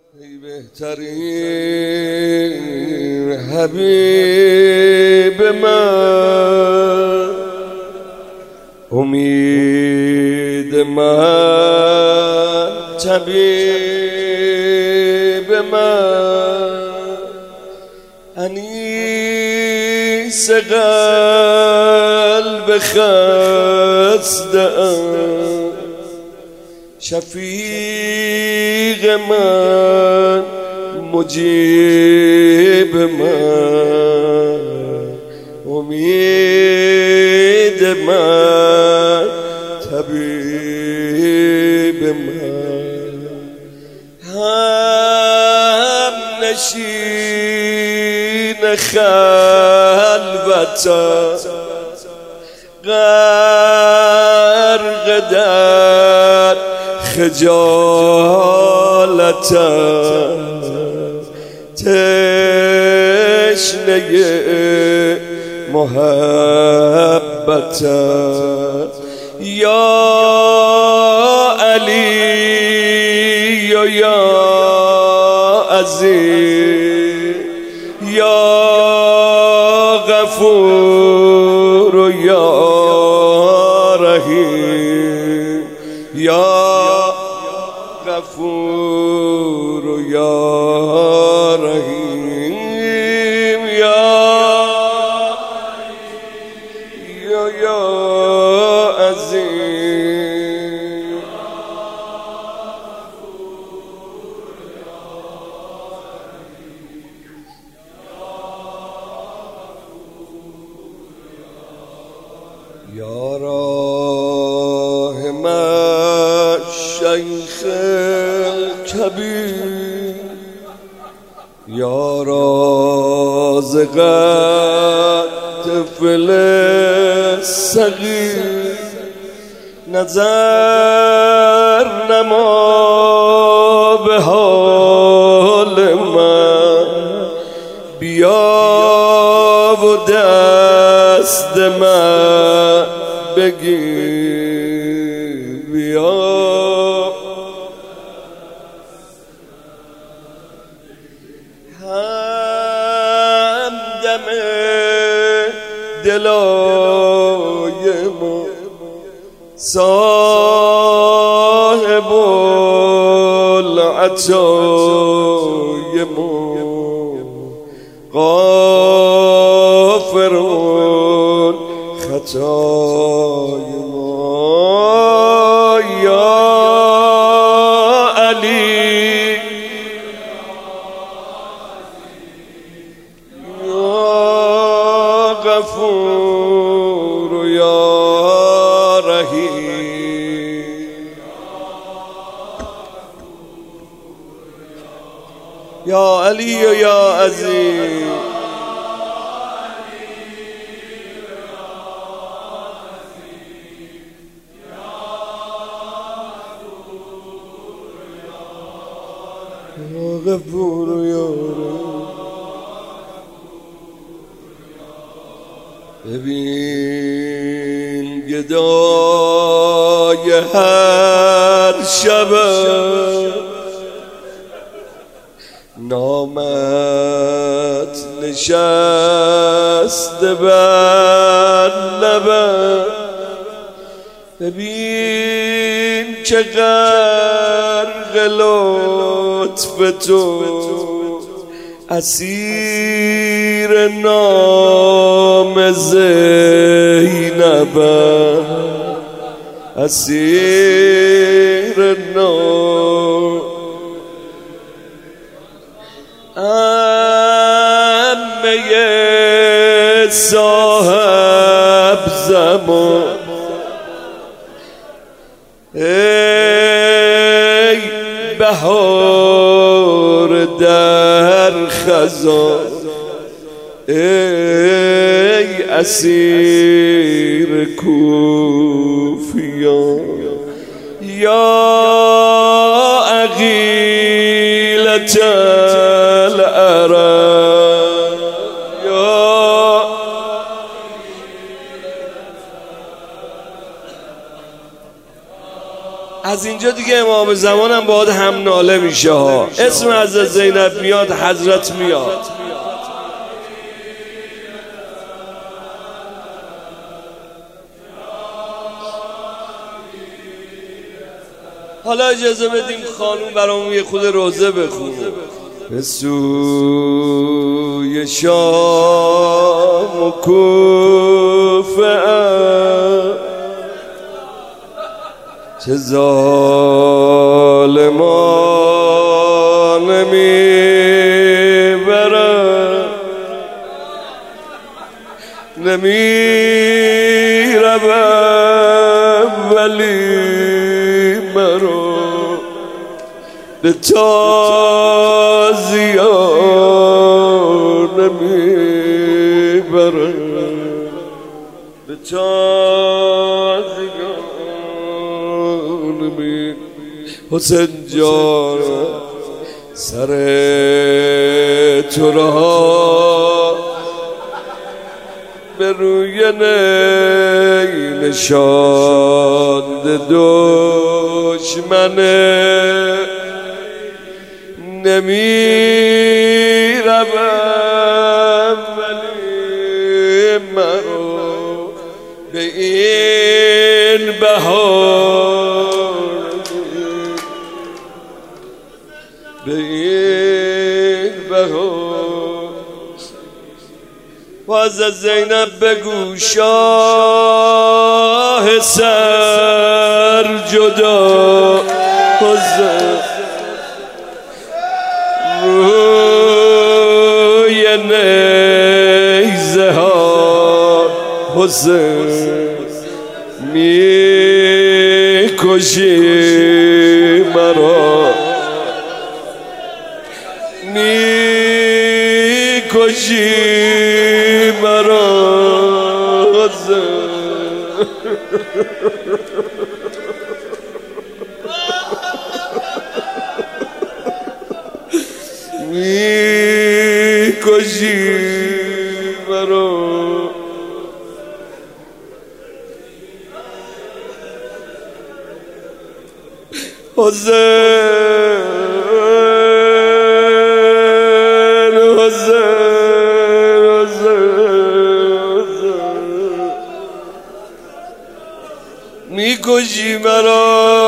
ای بهترین حبیب من، امید من، طبیب من، انیس قلب خسته‌ام، شفیق من، مجیب من، امید من، طبیب من، هم نشین خلوتم، غرق در خجالتم، تشنه محبتم، یا علی و یا عزیز، یا غفور و یا رحیم، یا غفور و یا رحیم، یا عزیز، یا راحم الشیخ الکبیر، یا رازق الطفل الصغیر، نظر نما به حال من، بیا و دست من بگیر، بیا همدم دلای ما، صاحب العطای ما، غافر خطای ما، یا علی، یا غفور و یا رحیم، یا علی و یا عزیز، یا غفور و یا رحیم. ببین گدای هر شب نامت نشسته بر لبم، ببین که غرق لطف تو، اسیر نام زینبم، اسیر نام عمه صاحب زمان، ای بهار در خزان، ای اسیر کوفیان، یا عقیلة العرب، یا از از اینجا دیگه امام زمانم باید هم ناله میشه ها. اسم حضرت زینب میاد، حضرت میاد. حالا اجازه بدیم خانوم برامون یه خود روزه بخونه. به سوی شام و کوفه چه ظالمان میبرن، نمیروم ولی مرا به تازیان نمیبرن، به تازیان نمیبرن. حسین جان سر تو را به روی نی نشانده دشمنه، نمیروم ولی مرا به این بهار، به این بهار. و از زینب بگو شاه سر جدا حسین روی نیزه ها حسین میکشی مرا، میکشی مرا حسین. میکشی مرا. حسین حسین حسین میکشی مرا.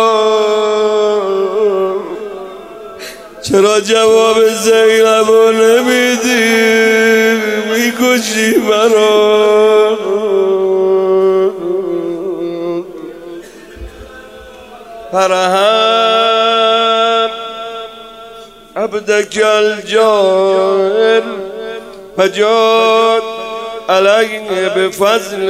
چرا جواب زینب رو نمیدی؟ میکشی مرا. فرهم عبدك الجاهل فجاد عليه بفضل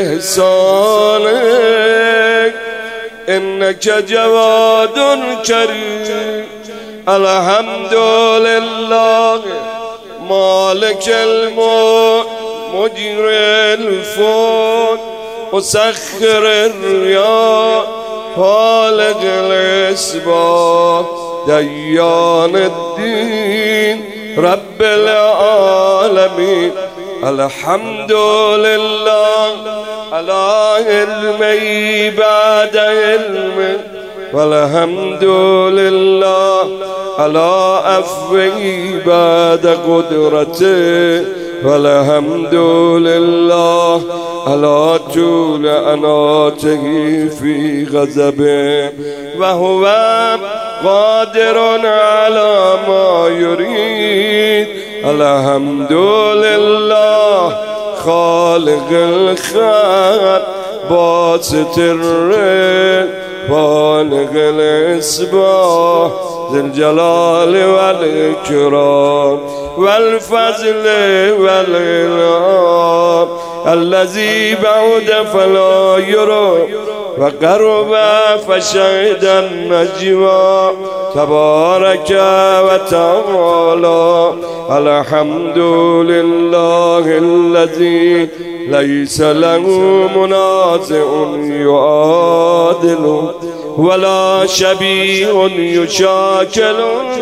احسانك انك جواد كريم. الحمد لله مالك الملك مجري الفلك مسخر الرياح خالق الاسباب ديان الدين رب العالمين. الحمد لله على علمي بعد علمي، والحمد لله على عفوي بعد قدرته، والحمد لله على طول أناته في غضبه، وهو قادر على ما يريد. الحمد لله خالق الخلق باسط الرزق بالغ الإصباح ذي الجلال والإكرام والفضل والإنعام الذي بعد فلا يرى وقرب فشهد النجوى تبارك وتعالى. الحمد لله الذي ليس له منازع يعادل ولا شبيه يشاكل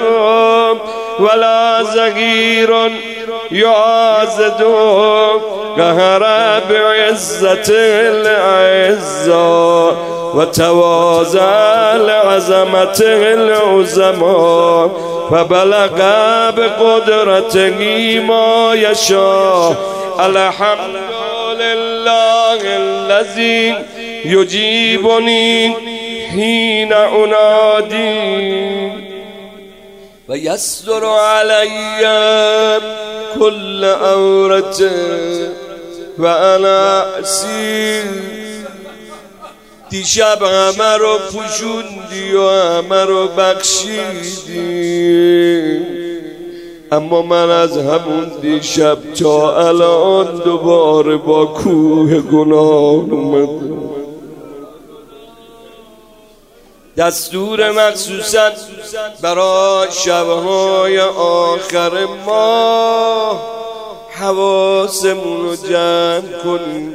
ولا زهير يعازد قهر بعزة العزة وتواضع لعظمته العظماء فبلغ بقدرته ما يشاء. الحمد لله الذي يجيبني حين أنادي ويستر علي كل عورة وأنا أسير. دیشب همه رو پوشوندی و همه رو بخشیدی، اما من از همون دیشب تا الان دوباره با کوه گناه اومدم. دستور مخصوصا برای شبهای آخر ماه حواسمون رو جمع کنیم.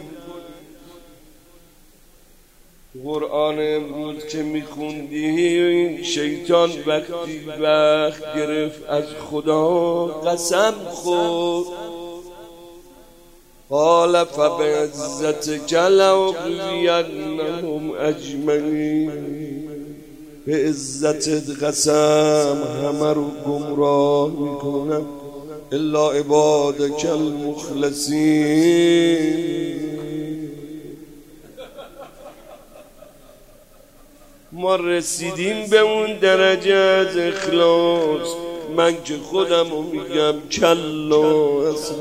قرآن امروز که میخوندی شیطان وقتی وقت گرفت از خدا قسم خورد، قال فبعزتک لأغوینهم اجمعین. به عزتت قسم همه رو گمراه میکنم الا عبادک المخلصین. ما رسیدیم به اون درجه از اخلاص، من که خودم رو میگم کلا اصلا.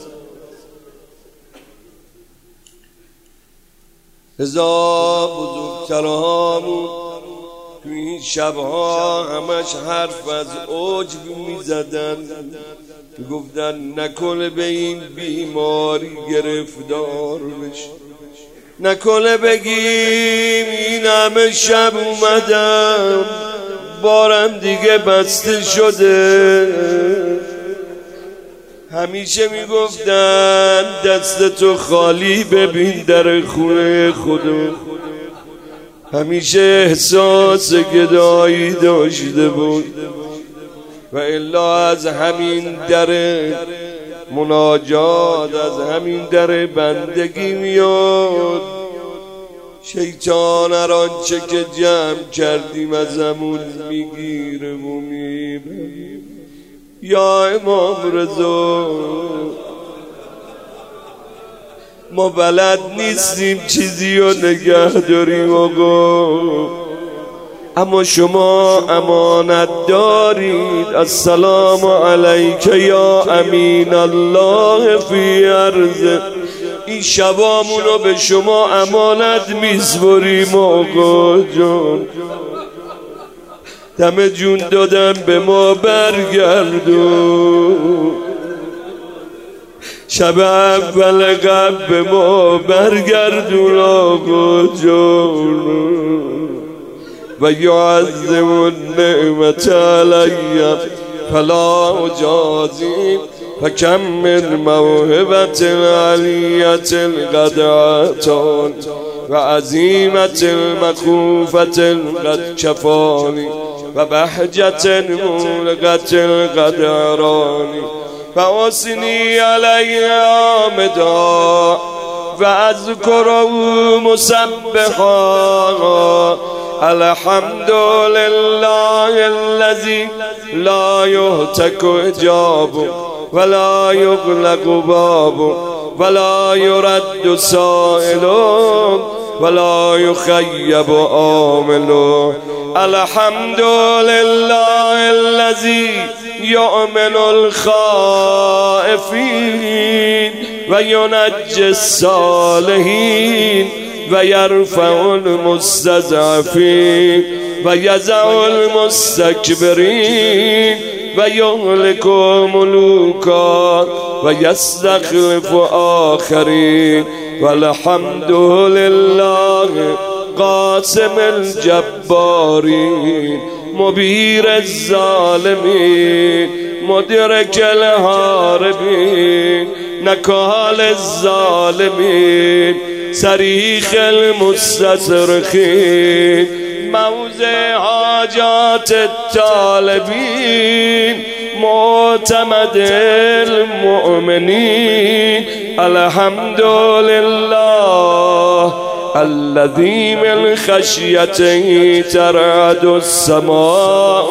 هزار بزرگترهامون تو این شبها همش حرف از عجب میزدن، میگفتن نکنه به این بیماری گرفتار بشه، نکنه بگیم این همه شب اومدم بارم دیگه بسته شده. همیشه میگفتن دست تو خالی ببین در خونه خدا. همیشه احساس گدایی داشته بود و الا از همین در مناجات، از همین در بندگی میاد. شیطان هر آنچه که جمع کردیم ازمون میگیره و میبره. یا امام رضا ما بلد نیستیم چیزی رو نگه داریم آقا، اما شما امانت دارید. السلام علیک یا امین الله فی عرض. این شبامون رو به شما امانت میسپاریم آقا جان. دم جون دادم به ما برگردون، شب اول قبل به ما برگردون آقا جان. و یعظم النعمت علی فلا اجازی فکم من موهبت علیت القدعتان و عظیمت المخوفت القد کفانی و بهجت مولقت القدرانی و آسنی علیه آمدا و اذکره مسبحا. الحمد لله الذي لا يهتك حجابه ولا يغلق بابه ولا يرد سائله ولا يخيب عامله. الحمد لله الذي يؤمن الخائفين وينجي الصالحين ويرفع المستضعفين ويزع المستكبرين ويهلك ملوكا ويستخلف آخرين. والحمد لله قاسم الجبارين مبير الظالمين مدرك الهاربين نكال الظالمين صريخ المستصرخين موضع حاجات الطالبين معتمد المؤمنين. الحمد لله الذي من خشيته ترعد السماء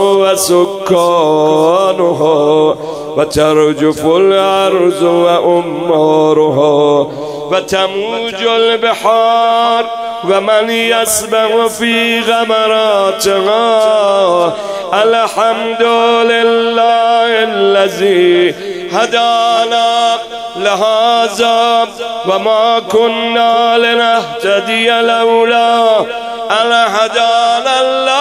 وسكانها وترجف الأرض وأمارها وتموج البحار ومن يسبح في غمراتها. الحمد لله الذي هدانا لهذا وما كنا لنهتدي لولا أن هدانا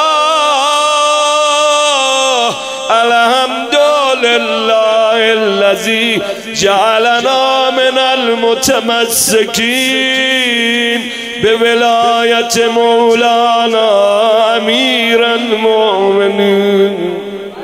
الله. الحمد لله الذي جعلنا من المتمسكين بولاية مولانا أمير المؤمنين.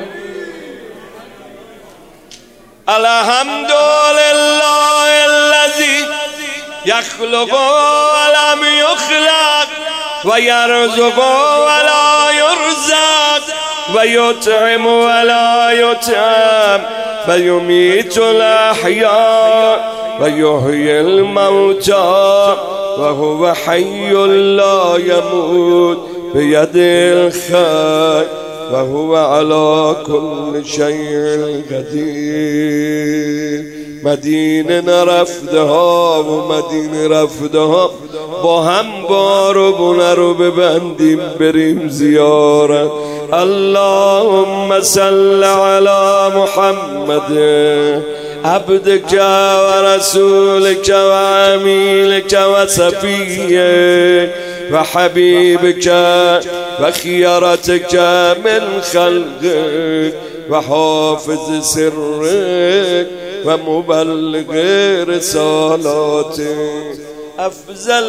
الحمد لله الذي يخلق ولم يخلق ويرزق ولا يرزق ويطعم ولا يطعم ويميت الأحياء ويحيي الموتى وهو حي لا يموت بيده الخير وهو على كل شيء قدیر. مدینه رفتها و مدینه رفتها با هم بارو بونه رو ببندیم بریم زیارت. اللهم صل علی محمد عبدك ورسولك وعميلك وصفيك وحبيبك وخيرتك من خلقك وحافظ سرك ومبلغ رسالاتك. أفضل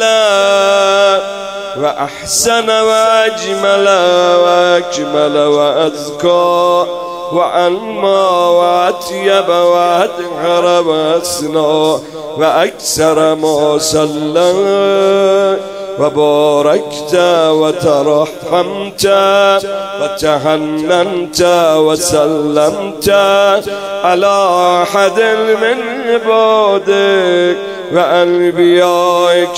وأحسن وأجمل وأكمل وأزكى وأنمى وأطيب وأطهر وأسنى وأكثر ما صلى وباركت وترحمت وتحننت وسلمت على أحد من عبادك وأنبيائك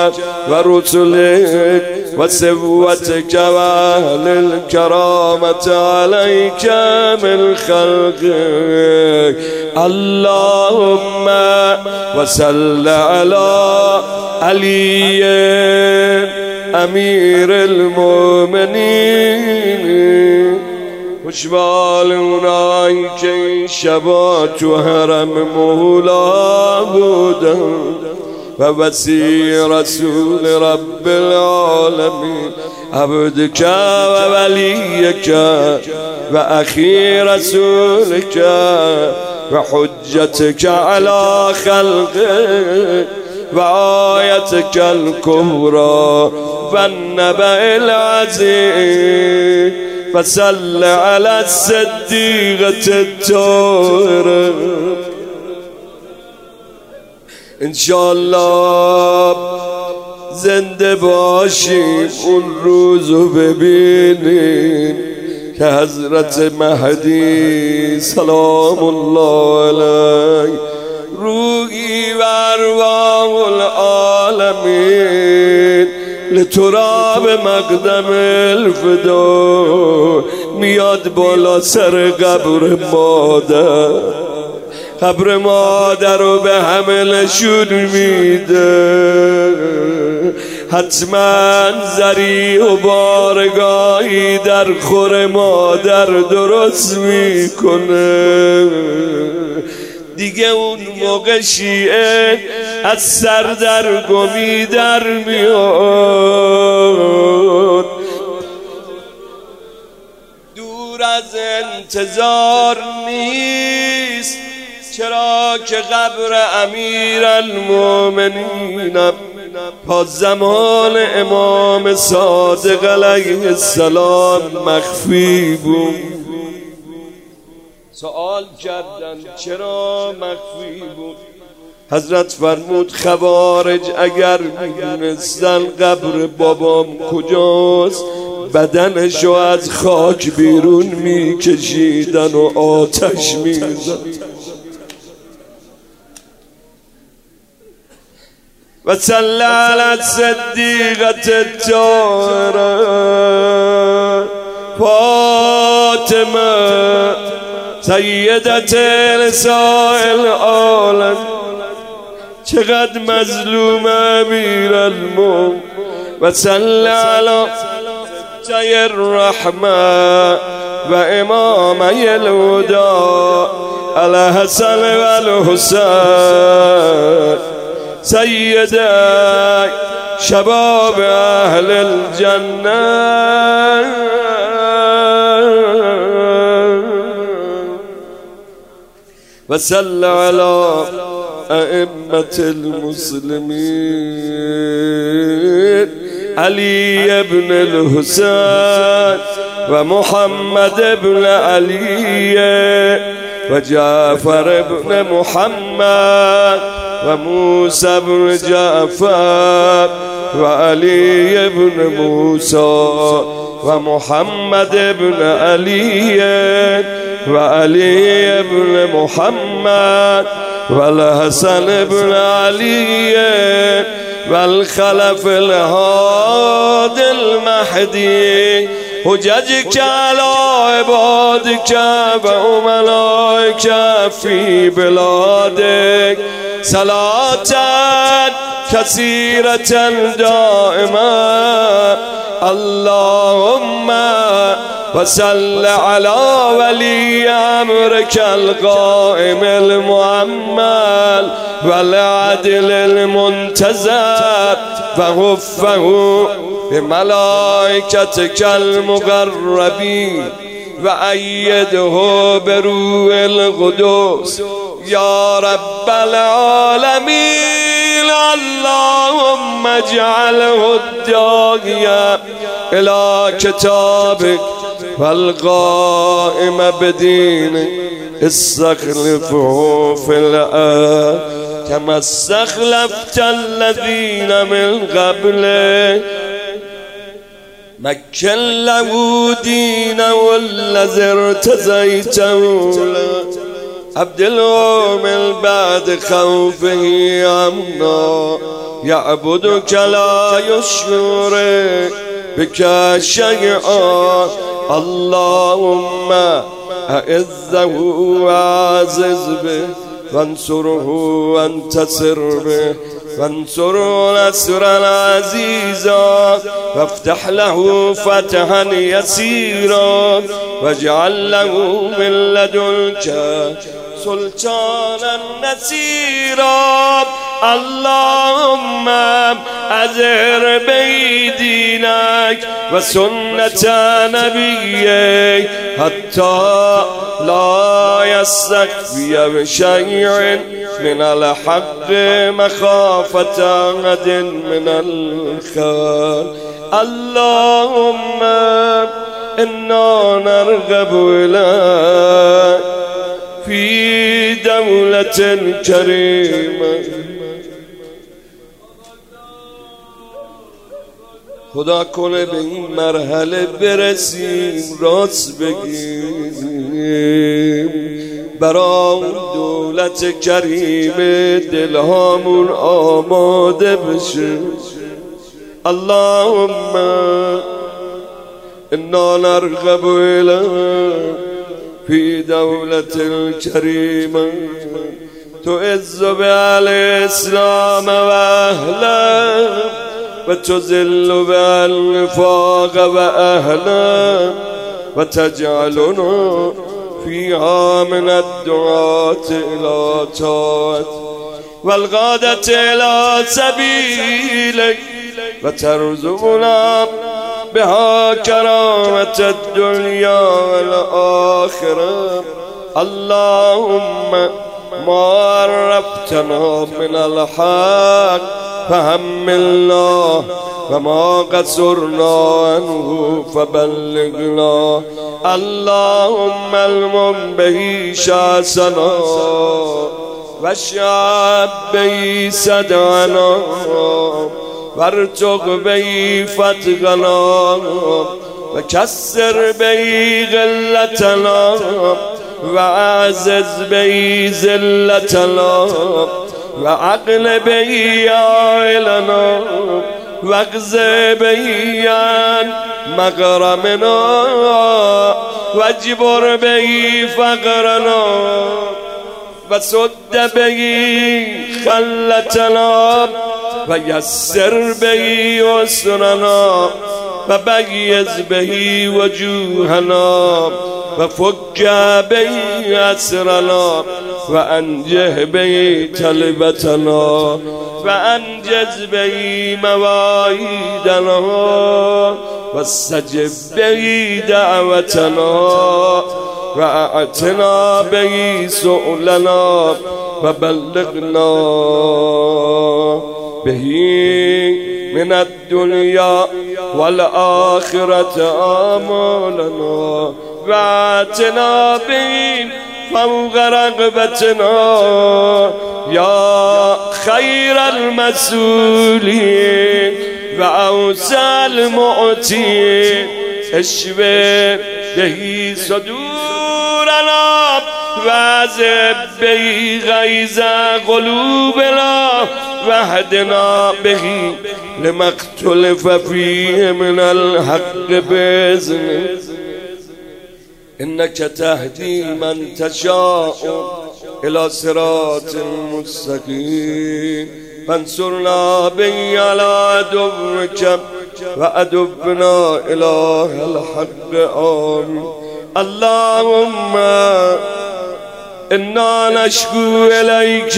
ورسلك وسوتك وأهل الكرامة عليك من خلقك. اللهم وصل على علي أمير المؤمنين. خوشبال اونایی که این شبا تو حرم مولا بودن و وسیع رسول رب العالمین عبدك و ولیك و اخی رسولك و حجتك على خلقك و آیتك الكبرى و النبأ العظیم. فصل على الصديقة الطاهرة. انشالله زنده باشیم اون روزو ببینیم که حضرت مهدی سلام الله علیه روحی و ارواح العالمین لتراب مقدم الفدا میاد بالا سر قبر مادر رو به همه نشون میده. حتما زری و بارگاهی در خور مادر درست میکنه. دیگه اون موقع شیعه از سردرگمی در میاد. دور از انتظار نیست، چرا که قبر امیرالمؤمنین تا زمان امام صادق علیه السلام مخفی بود. سوال کردن چرا مخفی بود؟ حضرت فرمود خوارج اگر میدونستن قبر بابام کجاست بدنشو از خاک بیرون میکشیدن و آتش میزدن. وصل على الصديقة الطاهرة فاطمة سيدة نساء العالم. چقدر مظلوم امیر المومنین. وصل على جای الرحمة و امامی الهدى الحسن و الحسین سیدی شباب اهل الجنة. وصل على ائمة المسلمين علي بن الحسين ومحمد بن علي وجعفر بن محمد وموسى بن جعفر وعلي بن موسى ومحمد بن علي وعلي بن محمد والحسن بن علي والخلف الهادي المهدي حججك على عبادك وملائك في بلادك صلاة كثيرة دائمة. اللهم وصل على ولي أمرك القائم المؤمل والعدل المنتظر فغفه بملائكتك المقربين وأيده بروح القدس يا رب العالمين. اللهم اجعله الداعية إلى كتابك والقائم بدينك استخلفه في الأرض كما استخلفت الذين من قبله. مكن له دينه والذي ارتزيته له أبدله من بعد خوفه أمنا يعبدك لا يشرك بك شيئا. اللهم أعزه وأعزز به وانصره وانتصر به وانصره نصرا عزيزا وافتح له فتحا يسيرا واجعل له من لدنك سلطانا نصيرا. اللهم أظهر بيدينك وسنة نبيك حتى لا يستخفي بشيء من الحق مخافة أحد من الخلق. اللهم إنا نرغب إليك في دولة كريمة. خدا کنه به این مرحله برسیم راست بگیم برای دولت کریم دلهامون آماده بشه. اللهم انا نرغب الیک فی دولت الکریمه تعز بأهل الاسلام و اهله وتذل بالنفاق وأهله وتجعلنا فيها من الدعاة إلى طاعتك والغادة إلى سبيلك وترزقنا بها كرامة الدنيا والآخرة. اللهم ما عرفتنا من الحق فحملنا وما قصرنا عنه فبلغنا. اللهم المن به شاسنا واشعب به صدعنا وارزق به فتقنا وكسر به غلتنا وأعزز به ذلتنا وعقل به عائلنا واغز به عن مغرمنا واجبر به فقرنا وسد به خلتنا ويسر به يسرنا وبيز به وجوهنا وفك به أسرنا وأنجه به طلبتنا وأنجز به مواعيدنا واستجب به دعوتنا وأعتنا به سؤلنا وبلغنا به من الدنيا والآخرة آمالنا وآتنا به فوق رغبتنا يا خير المسؤولين وأوسع المعطين اشفي به صدورنا وعذب به غيظ قلوبنا واهدنا به لما اختلف فيه من الحق بإذنك إنك تهدي من تشاء إلى صراط مستقيم فانصرنا به على عدوك وأدبنا إله الحق آمين. اللهم إنا نشكو إليك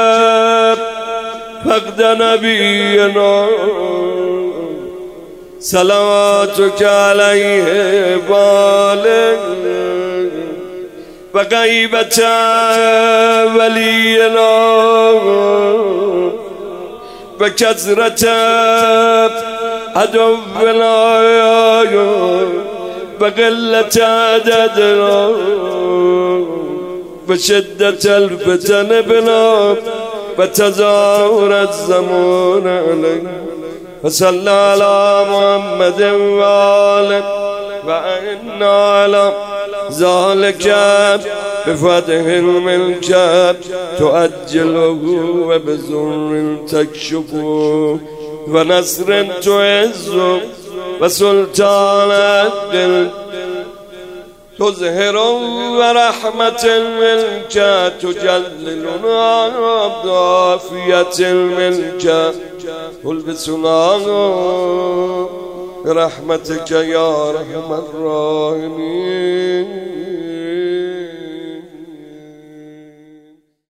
فقد نبينا صلواتك عليه بالغ وغيبة ولينا وكثرة عدونا وقلة عددنا وشدة الفتن بنا وتزاور الزمان علينا وصلى على محمد وآله وإنا على ذلك بفتح الملك تؤجله وبزر تكشفه ونصر تعزه وسلطان عدل تظهر ورحمة الملك تجللنا بعافية الملك تلبسنا برحمتك يا أرحم الراحمين.